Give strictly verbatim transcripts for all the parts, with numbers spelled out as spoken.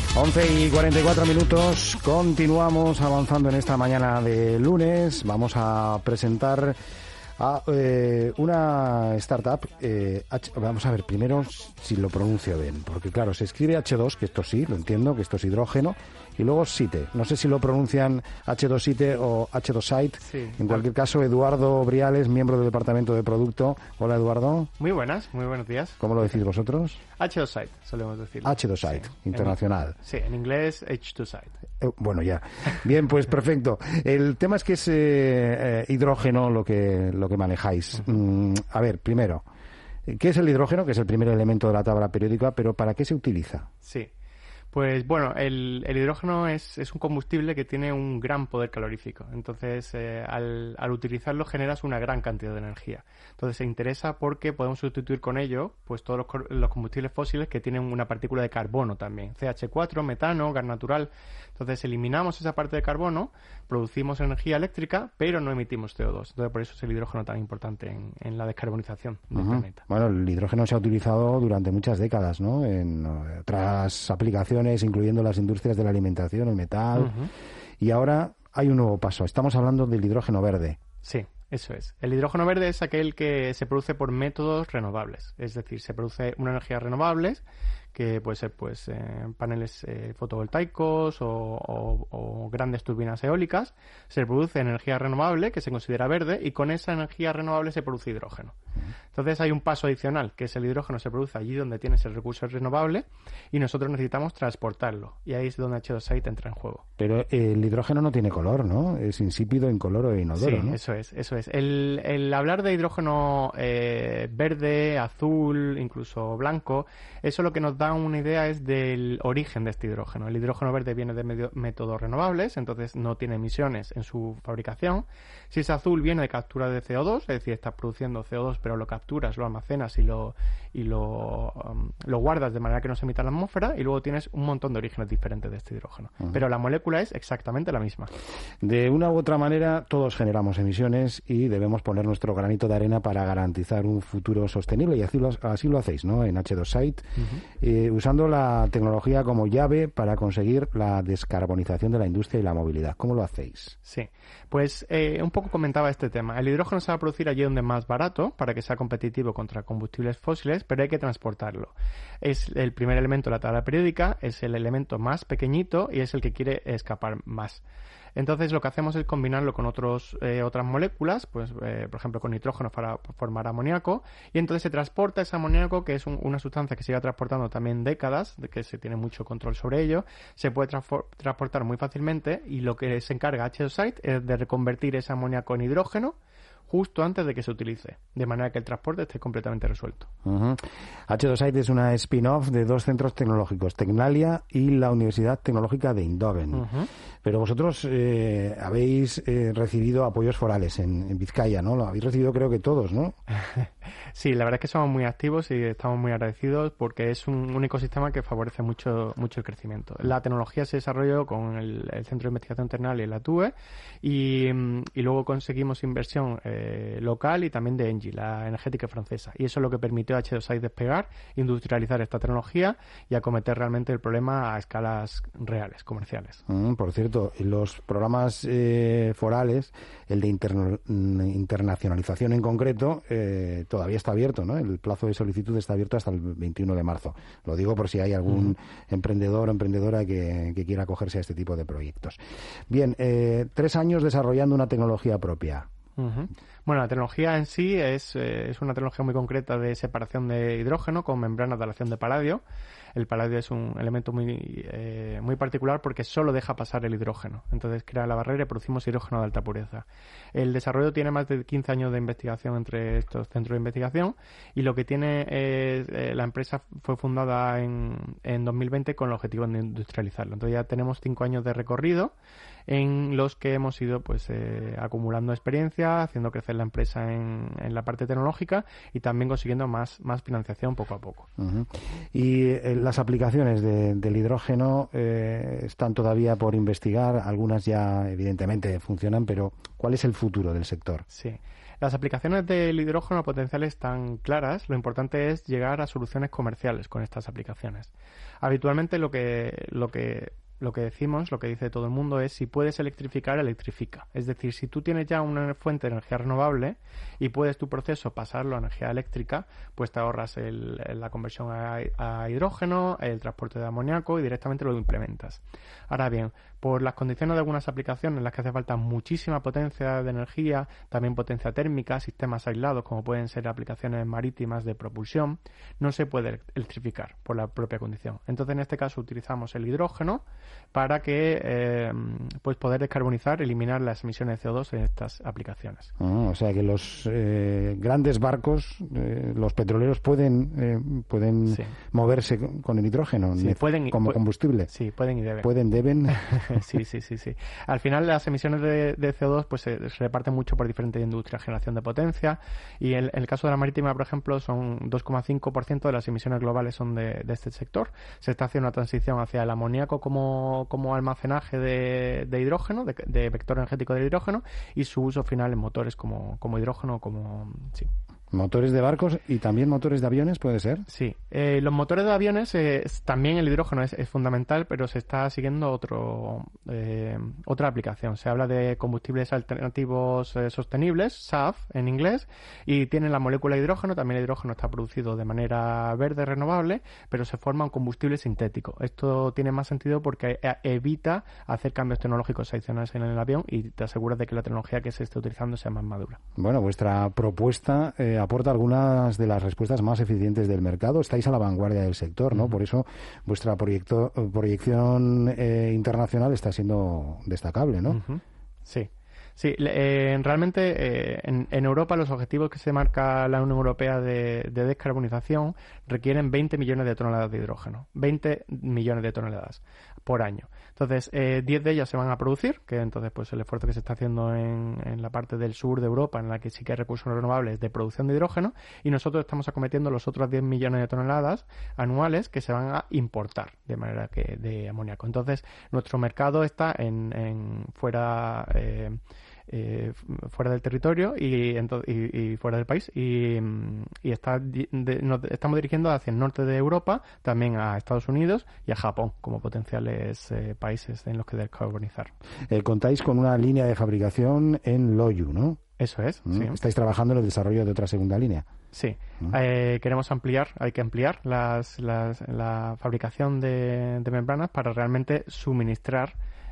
once y cuarenta y cuatro minutos, continuamos avanzando en esta mañana de lunes. Vamos a presentar a eh, una startup. Eh, H, vamos a ver primero si lo pronuncio bien, porque claro, se escribe hache dos, que esto sí, lo entiendo, que esto es hidrógeno, y luego Site. No sé si lo pronuncian hache dos Site o hache dos Site. Sí. En cualquier caso, Eduardo Briales, miembro del departamento de producto. Hola, Eduardo. Muy buenas, muy buenos días. ¿Cómo lo decís vosotros? hache dos Site, solemos decir. hache dos Site, sí, internacional. En, sí, en inglés hache dos Site. Eh, bueno, ya. Bien, pues perfecto. El tema es que es eh, eh, hidrógeno lo que, lo que manejáis. Uh-huh. Mm, a ver, primero, ¿qué es el hidrógeno? Que es el primer elemento de la tabla periódica, pero ¿para qué se utiliza? Sí. Pues bueno, el, el hidrógeno es, es un combustible que tiene un gran poder calorífico. Entonces, eh, al, al utilizarlo generas una gran cantidad de energía. Entonces, se interesa porque podemos sustituir con ello pues todos los, los combustibles fósiles que tienen una partícula de carbono también. ce hache cuatro, metano, gas natural. Entonces, eliminamos esa parte de carbono, producimos energía eléctrica, pero no emitimos ce o dos. Entonces, por eso es el hidrógeno tan importante en, en la descarbonización del uh-huh. planeta. Bueno, el hidrógeno se ha utilizado durante muchas décadas, ¿no? En otras aplicaciones, incluyendo las industrias de la alimentación, el metal. Uh-huh. Y ahora hay un nuevo paso. Estamos hablando del hidrógeno verde. Sí, eso es. El hidrógeno verde es aquel que se produce por métodos renovables. Es decir, se produce una energía renovable, que puede ser pues eh, paneles eh, fotovoltaicos o, o, o grandes turbinas eólicas. Se produce energía renovable, que se considera verde, y con esa energía renovable se produce hidrógeno. Entonces hay un paso adicional, que es el hidrógeno se produce allí donde tienes el recurso renovable y nosotros necesitamos transportarlo. Y ahí es donde hache dos Site entra en juego. Pero el hidrógeno no tiene color, ¿no? Es insípido, incoloro e inodoro, sí, ¿no? eso es, eso es. El, el hablar de hidrógeno eh, verde, azul, incluso blanco, eso lo que nos da una idea es del origen de este hidrógeno. El hidrógeno verde viene de medio, métodos renovables, entonces no tiene emisiones en su fabricación. Si es azul, viene de captura de ce o dos, es decir, estás produciendo ce o dos, pero lo capturas, lo almacenas y lo y lo, um, lo guardas de manera que no se emita en la atmósfera, y luego tienes un montón de orígenes diferentes de este hidrógeno. Uh-huh. Pero la molécula es exactamente la misma. De una u otra manera, todos generamos emisiones y debemos poner nuestro granito de arena para garantizar un futuro sostenible, y así lo, así lo hacéis, ¿no? En hache dos Site, uh-huh. eh, usando la tecnología como llave para conseguir la descarbonización de la industria y la movilidad. ¿Cómo lo hacéis? Sí, pues eh, un poco comentaba este tema. El hidrógeno se va a producir allí donde es más barato, para que sea competitivo contra combustibles fósiles, pero hay que transportarlo. Es el primer elemento de la tabla periódica, es el elemento más pequeñito y es el que quiere escapar más. Entonces lo que hacemos es combinarlo con otros eh, otras moléculas, pues eh, por ejemplo con nitrógeno para formar amoníaco, y entonces se transporta ese amoníaco, que es un, una sustancia que se lleva transportando también décadas, de que se tiene mucho control sobre ello, se puede transfor- transportar muy fácilmente, y lo que se encarga hache dos Site es de reconvertir ese amoníaco en hidrógeno justo antes de que se utilice, de manera que el transporte esté completamente resuelto. Uh-huh. hache dos Site es una spin-off de dos centros tecnológicos, Tecnalia y la Universidad Tecnológica de Eindhoven. Uh-huh. Pero vosotros eh, habéis eh, recibido apoyos forales en, en Vizcaya, ¿no? Lo habéis recibido, creo que todos, ¿no? Sí, la verdad es que somos muy activos y estamos muy agradecidos, porque es un, un ecosistema que favorece mucho mucho el crecimiento. La tecnología se desarrolló con el, el Centro de Investigación Tecnalia y la T U E, y, y luego conseguimos inversión eh, local y también de Engie, la energética francesa. Y eso es lo que permitió a hache dos Site despegar, industrializar esta tecnología y acometer realmente el problema a escalas reales, comerciales. Mm, por cierto, los programas eh, forales, el de interna- internacionalización en concreto, eh, todavía está abierto, ¿no? El plazo de solicitud está abierto hasta el veintiuno de marzo. Lo digo por si hay algún uh-huh. emprendedor o emprendedora que, que quiera acogerse a este tipo de proyectos. Bien, eh, tres años desarrollando una tecnología propia. Uh-huh. Bueno, la tecnología en sí es, eh, es una tecnología muy concreta de separación de hidrógeno con membranas de aleación de paladio. El paladio es un elemento muy eh, muy particular porque solo deja pasar el hidrógeno. Entonces crea la barrera y producimos hidrógeno de alta pureza. El desarrollo tiene más de quince años de investigación entre estos centros de investigación, y lo que tiene es, eh, la empresa fue fundada en, en dos mil veinte con el objetivo de industrializarlo. Entonces ya tenemos cinco años de recorrido en los que hemos ido pues eh, acumulando experiencia, haciendo crecer la empresa en, en la parte tecnológica y también consiguiendo más, más financiación poco a poco. Uh-huh. Y eh, las aplicaciones de, del hidrógeno eh, están todavía por investigar, algunas ya evidentemente funcionan, pero ¿cuál es el futuro del sector? Sí. Las aplicaciones del hidrógeno potenciales están claras. Lo importante es llegar a soluciones comerciales con estas aplicaciones. Habitualmente lo que, lo que, lo que decimos, lo que dice todo el mundo es si puedes electrificar, electrifica. Es decir, si tú tienes ya una fuente de energía renovable y puedes tu proceso pasarlo a energía eléctrica, pues te ahorras el, la conversión a, a hidrógeno, el transporte de amoníaco y directamente lo implementas. Ahora bien, por las condiciones de algunas aplicaciones en las que hace falta muchísima potencia de energía, también potencia térmica, sistemas aislados como pueden ser aplicaciones marítimas de propulsión, no se puede electrificar por la propia condición. Entonces en este caso utilizamos el hidrógeno para que eh, pues poder descarbonizar, eliminar las emisiones de C O dos en estas aplicaciones. Ah, o sea que los eh, grandes barcos, eh, los petroleros pueden eh, pueden sí. moverse con el hidrógeno sí, pueden, como combustible. Sí, pueden y deben. Pueden, deben. sí, sí, sí, sí. Al final las emisiones de, de C O dos pues se, se reparten mucho por diferentes industrias, generación de potencia, y en, en el caso de la marítima, por ejemplo, son dos coma cinco por ciento de las emisiones globales son de, de este sector. Se está haciendo una transición hacia el amoníaco como, como almacenaje de, de hidrógeno, de, de vector energético de hidrógeno, y su uso final en motores como, como hidrógeno, como sí. Motores de barcos y también motores de aviones, ¿puede ser? Sí. Eh, los motores de aviones, eh, también el hidrógeno es, es fundamental, pero se está siguiendo otro eh, otra aplicación. Se habla de combustibles alternativos eh, sostenibles, S A F en inglés, y tienen la molécula de hidrógeno. También el hidrógeno está producido de manera verde, renovable, pero se forma un combustible sintético. Esto tiene más sentido porque evita hacer cambios tecnológicos adicionales en el avión y te aseguras de que la tecnología que se esté utilizando sea más madura. Bueno, vuestra propuesta eh, aporta algunas de las respuestas más eficientes del mercado. Estáis a la vanguardia del sector, ¿no? Uh-huh. Por eso vuestra proyecto, proyección eh, internacional está siendo destacable, ¿no? Uh-huh. Sí. Sí, eh, realmente eh, en, en Europa los objetivos que se marca la Unión Europea de, de descarbonización requieren veinte millones de toneladas de hidrógeno. veinte millones de toneladas por año. Entonces, eh, diez de ellas se van a producir, que entonces pues el esfuerzo que se está haciendo en, en la parte del sur de Europa, en la que sí que hay recursos renovables de producción de hidrógeno, y nosotros estamos acometiendo los otros diez millones de toneladas anuales que se van a importar de manera que de amoníaco. Entonces, nuestro mercado está en, en fuera... Eh, Eh, fuera del territorio y, y, y fuera del país y, y está, de, nos estamos dirigiendo hacia el norte de Europa, también a Estados Unidos y a Japón como potenciales eh, países en los que descarbonizar. Eh, contáis con una línea de fabricación en Loiu, ¿no? Eso es, ¿Mm? sí. ¿Estáis trabajando en el desarrollo de otra segunda línea? Sí. ¿Mm? Eh, queremos ampliar, hay que ampliar las, las, la fabricación de, de membranas para realmente suministrar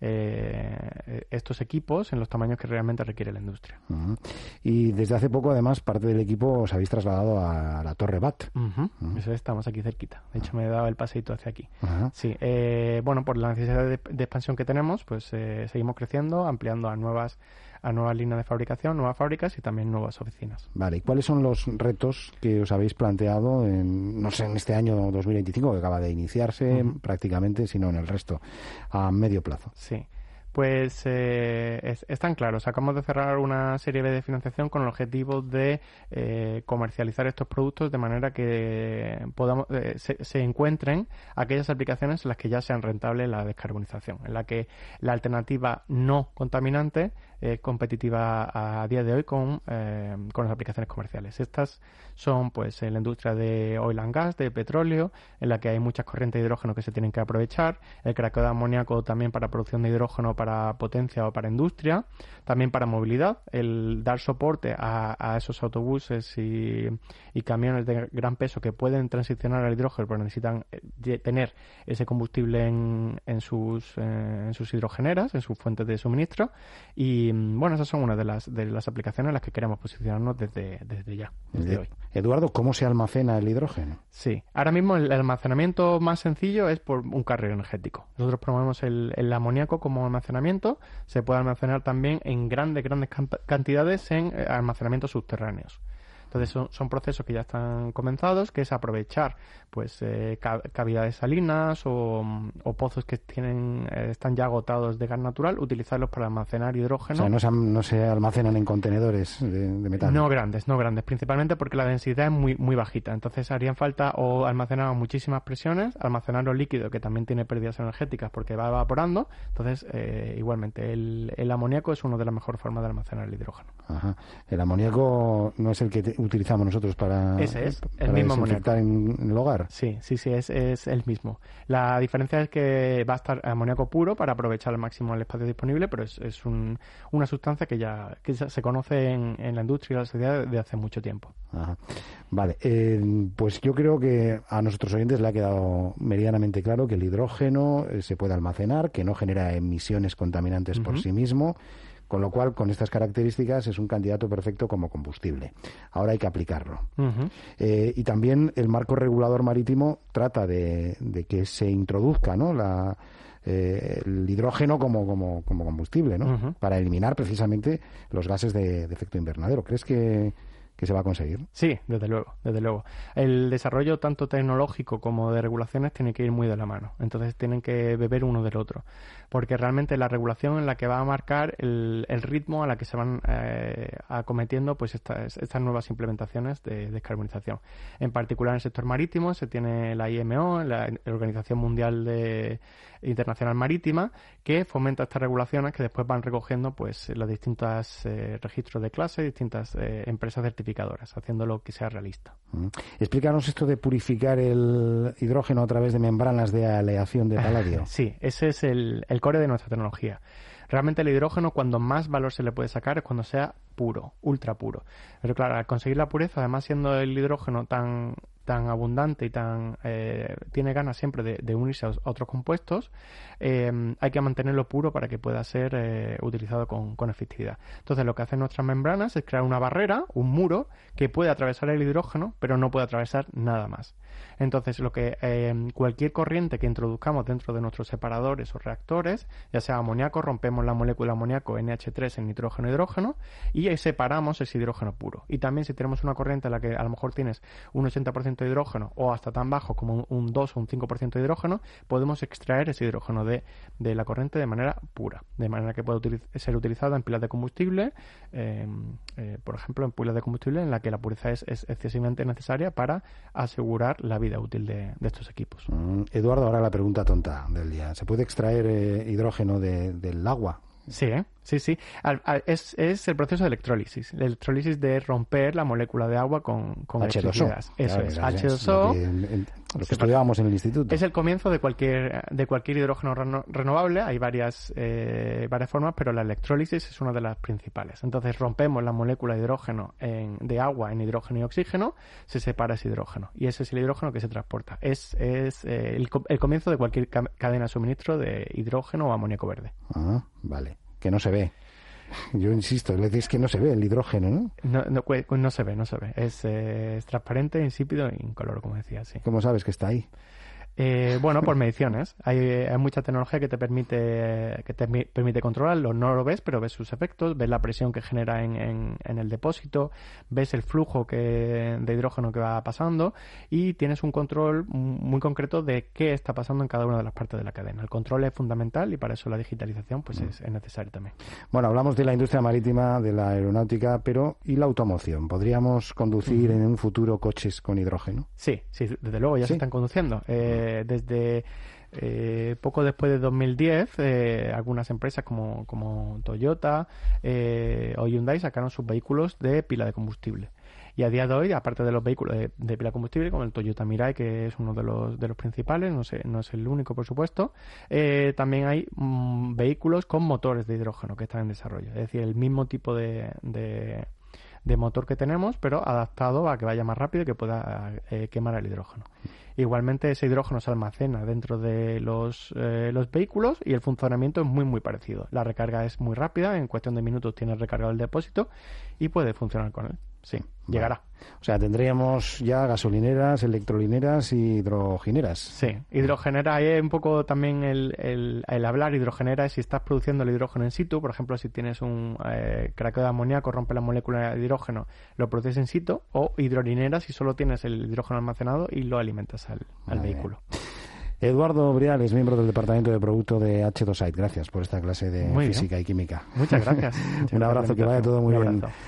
Eh, estos equipos en los tamaños que realmente requiere la industria. Uh-huh. Y desde hace poco, además, parte del equipo os habéis trasladado a la Torre B A T. Uh-huh. Uh-huh. Eso, estamos aquí cerquita. De hecho, me he dado el paseíto hacia aquí. Uh-huh. Sí. Eh, bueno, por la necesidad de, de expansión que tenemos, pues eh, seguimos creciendo, ampliando a nuevas a nuevas líneas de fabricación, nuevas fábricas y también nuevas oficinas. Vale, ¿y cuáles son los retos que os habéis planteado en, no sé, en este año dos mil veinticinco que acaba de iniciarse uh-huh. prácticamente, sino en el resto, a medio plazo? Sí. Pues eh, es, están claros. Acabamos de cerrar una serie de financiación con el objetivo de eh, comercializar estos productos de manera que podamos eh, se, se encuentren aquellas aplicaciones en las que ya sean rentables la descarbonización, en la que la alternativa no contaminante es competitiva a día de hoy con, eh, con las aplicaciones comerciales. Estas son pues en la industria de oil and gas, de petróleo, en la que hay muchas corrientes de hidrógeno que se tienen que aprovechar, el craqueo de amoníaco también para producción de hidrógeno para potencia o para industria, también para movilidad, el dar soporte a, a esos autobuses y, y camiones de gran peso que pueden transicionar al hidrógeno pero necesitan eh, tener ese combustible en, en, sus, eh, en sus hidrogeneras, en sus fuentes de suministro, y bueno, esas son una de las de las aplicaciones en las que queremos posicionarnos desde, desde ya, desde eh, hoy. Eduardo, ¿cómo se almacena el hidrógeno? Sí, ahora mismo el almacenamiento más sencillo es por un carril energético. Nosotros promovemos el, el amoníaco como almacenamiento, se puede almacenar también en grandes, grandes cantidades en almacenamientos subterráneos. Entonces son, son procesos que ya están comenzados, que es aprovechar pues eh, cavidades salinas o, o pozos que tienen eh, están ya agotados de gas natural, utilizarlos para almacenar hidrógeno. O sea, no se, no se almacenan en contenedores de, de metal. No grandes, no grandes, principalmente porque la densidad es muy muy bajita. Entonces harían falta o almacenar a muchísimas presiones, almacenarlo líquido, que también tiene pérdidas energéticas porque va evaporando. Entonces, eh, igualmente, el, el amoníaco es una de las mejores formas de almacenar el hidrógeno. Ajá. El amoníaco no es el que te, utilizamos nosotros para, Ese es, para el mismo desinfectar en, en el hogar. Sí, sí, sí, es, es el mismo. La diferencia es que va a estar amoníaco puro para aprovechar al máximo el espacio disponible, pero es, es un, una sustancia que ya que se conoce en, en la industria y la sociedad de hace mucho tiempo. Ajá. Vale, eh, pues yo creo que a nuestros oyentes le ha quedado meridianamente claro que el hidrógeno eh, se puede almacenar, que no genera emisiones contaminantes uh-huh. por sí mismo, con lo cual, con estas características, es un candidato perfecto como combustible. Ahora hay que aplicarlo. Uh-huh. Eh, y también el marco regulador marítimo trata de, de que se introduzca, ¿no?, la, eh, el hidrógeno como, como, como combustible, ¿no?, uh-huh. para eliminar precisamente los gases de, de efecto invernadero. ¿Crees que, que se va a conseguir? Sí, desde luego, desde luego. El desarrollo tanto tecnológico como de regulaciones tiene que ir muy de la mano. Entonces tienen que beber uno del otro. Porque realmente la regulación es la que va a marcar el, el ritmo a la que se van eh, acometiendo pues estas, estas nuevas implementaciones de descarbonización. En particular en el sector marítimo se tiene la I M O, la Organización Mundial de Internacional Marítima, que fomenta estas regulaciones que después van recogiendo pues los distintos eh, registros de clase, distintas eh, empresas certificadoras, haciéndolo que sea realista. Mm. Explícanos esto de purificar el hidrógeno a través de membranas de aleación de paladio. Sí, ese es el, el core de nuestra tecnología. Realmente el hidrógeno, cuando más valor se le puede sacar, es cuando sea puro, ultra puro. Pero claro, al conseguir la pureza, además siendo el hidrógeno tan tan abundante y tan eh, tiene ganas siempre de, de unirse a otros compuestos, eh, hay que mantenerlo puro para que pueda ser eh, utilizado con, con efectividad. Entonces lo que hacen nuestras membranas es crear una barrera, un muro, que puede atravesar el hidrógeno, pero no puede atravesar nada más. Entonces lo que eh, cualquier corriente que introduzcamos dentro de nuestros separadores o reactores, ya sea amoníaco, rompemos la molécula amoníaco N H tres en nitrógeno hidrógeno y ahí separamos ese hidrógeno puro. Y también si tenemos una corriente en la que a lo mejor tienes un ochenta por ciento de hidrógeno o hasta tan bajo como un, un dos o un cinco por ciento de hidrógeno, podemos extraer ese hidrógeno de, de la corriente de manera pura, de manera que puede utiliz- ser utilizada en pilas de combustible, eh, eh, por ejemplo, en pilas de combustible en la que la pureza es, es excesivamente necesaria para asegurar la vida útil de, de estos equipos. Mm, Eduardo, ahora la pregunta tonta del día. ¿Se puede extraer eh, hidrógeno de, del agua? Sí, ¿eh? sí, sí. Al, al, es, es el proceso de electrólisis. La electrólisis de romper la molécula de agua con, con H dos O. electricidad. Eso claro, es, es H dos O. Lo que, en, en, lo que estudiábamos en el instituto. Es el comienzo de cualquier de cualquier hidrógeno reno, renovable. Hay varias eh, varias formas, pero la electrólisis es una de las principales. Entonces rompemos la molécula de hidrógeno en, de agua en hidrógeno y oxígeno, se separa ese hidrógeno. Y ese es el hidrógeno que se transporta. Es, es eh, el, el comienzo de cualquier ca- cadena de suministro de hidrógeno o amoníaco verde. Ah, vale. Que no se ve. Yo insisto, le decís que no se ve el hidrógeno, ¿no? No, no, no se ve, no se ve. Es, eh, es transparente, insípido e incoloro, como decía, sí. ¿Cómo sabes que está ahí? Eh, bueno, por mediciones. Hay, hay mucha tecnología que te permite que te permite controlarlo. No lo ves, pero ves sus efectos, ves la presión que genera en, en, en el depósito, ves el flujo que, de hidrógeno que va pasando y tienes un control muy concreto de qué está pasando en cada una de las partes de la cadena. El control es fundamental y para eso la digitalización pues mm. es, es necesaria también. Bueno, hablamos de la industria marítima, de la aeronáutica, pero ¿y la automoción? ¿Podríamos conducir mm. en un futuro coches con hidrógeno? Sí, sí, desde luego ya ¿Sí? se están conduciendo. Eh, Desde eh, poco después de dos mil diez, eh, algunas empresas como, como Toyota eh, o Hyundai sacaron sus vehículos de pila de combustible. Y a día de hoy, aparte de los vehículos de, de pila de combustible, como el Toyota Mirai, que es uno de los, de los principales, no sé, no es el único, por supuesto, eh, también hay mm, vehículos con motores de hidrógeno que están en desarrollo. Es decir, el mismo tipo de... de de motor que tenemos, pero adaptado a que vaya más rápido y que pueda eh, quemar el hidrógeno. Igualmente ese hidrógeno se almacena dentro de los, eh, los vehículos y el funcionamiento es muy muy parecido. La recarga es muy rápida, en cuestión de minutos tienes recargado el depósito y puede funcionar con él sí, llegará. O sea, tendríamos ya gasolineras, electrolineras y hidrogeneras. Sí, hidrogenera, ahí es un poco también el, el, el hablar. Hidrogenera es si estás produciendo el hidrógeno in situ, por ejemplo, si tienes un eh, craqueo de amoníaco, rompe la molécula de hidrógeno, lo produces in situ, o hidrolinera si solo tienes el hidrógeno almacenado y lo alimentas al, al vehículo. Eduardo Briales, miembro del Departamento de Producto de H dos Site. Gracias por esta clase de muy física bien. y química. Muchas gracias. Un abrazo, que vaya todo muy bien.